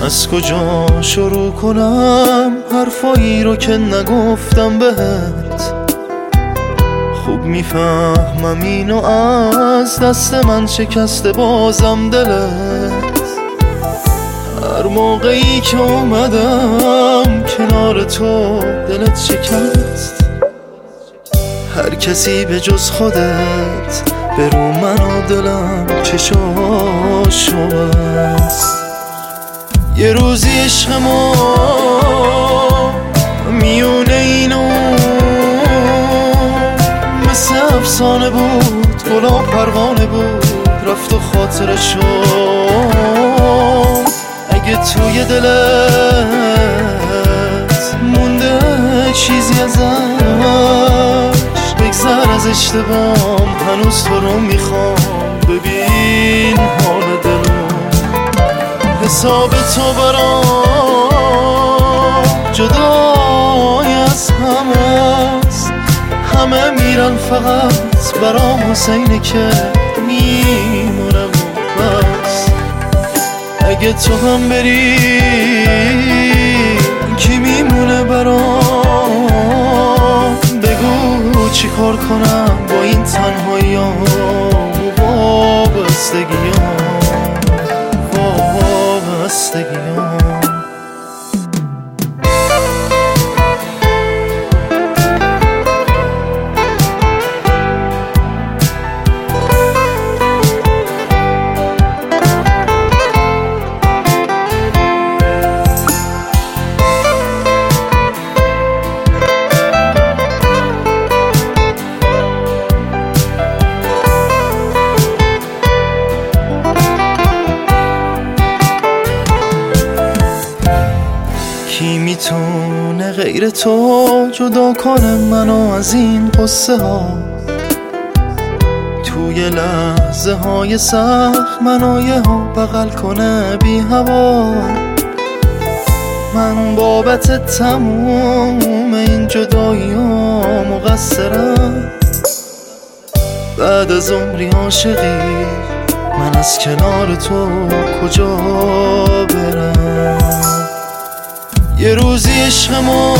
از کجا شروع کنم حرفایی رو که نگفتم بهت؟ خوب میفهمم اینو از دست من شکسته بازم دلت. هر موقعی که اومدم کنار تو دلت شکست. هر کسی به جز خودت به رو من و دلم چشاشو بست. یه روزی عشق ما میونه اینو مثل افسانه بود، گلا پروانه بود، رفت و خاطره شد. اگه توی دلت مونده چیزی ازش بگذر از اشتباهم، هنوز تو رو میخوام. ببین حال دلم، حساب تو برام جدای از همست. همه میرن فقط برام حسینه که میمونم بس. اگه تو هم بری کی میمونه برام؟ بگو چی کار کنم با این تنهاییام و وابستگیام. کی میتونه غیر تو جدا کنه منو از این قصه ها؟ توی لحظه های سخت منو یه ها بغل کنه بی هوا. من بابت تموم این جدایی ها مقصرم. بعد از عمری عاشقی من از کنار تو کجا برم؟ یه روزی عشق ما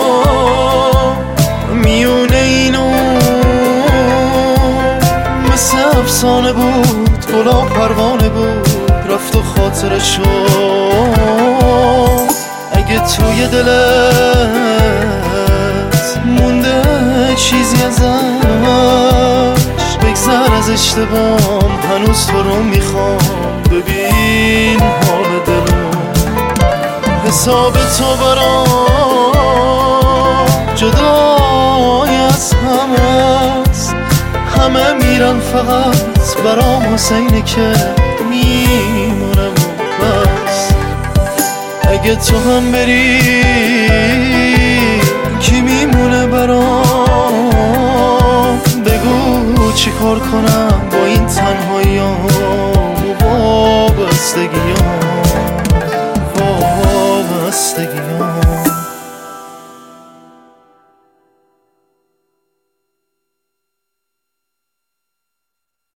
میونه اینو مثل افسانه بود، گلا پروانه بود، رفت و خاطره شد. اگه توی دلت مونده چیزی ازش بگذر از اشتباهم، هنوز تو رو میخوام. ببین حال دلم، حساب تو برام جدای از همست. همه میرن فقط برام حسینه که میمونم بس. اگه تو هم بری کی میمونه برام؟ بگو چی کار کنم با این تنهاییام و وابستگیام.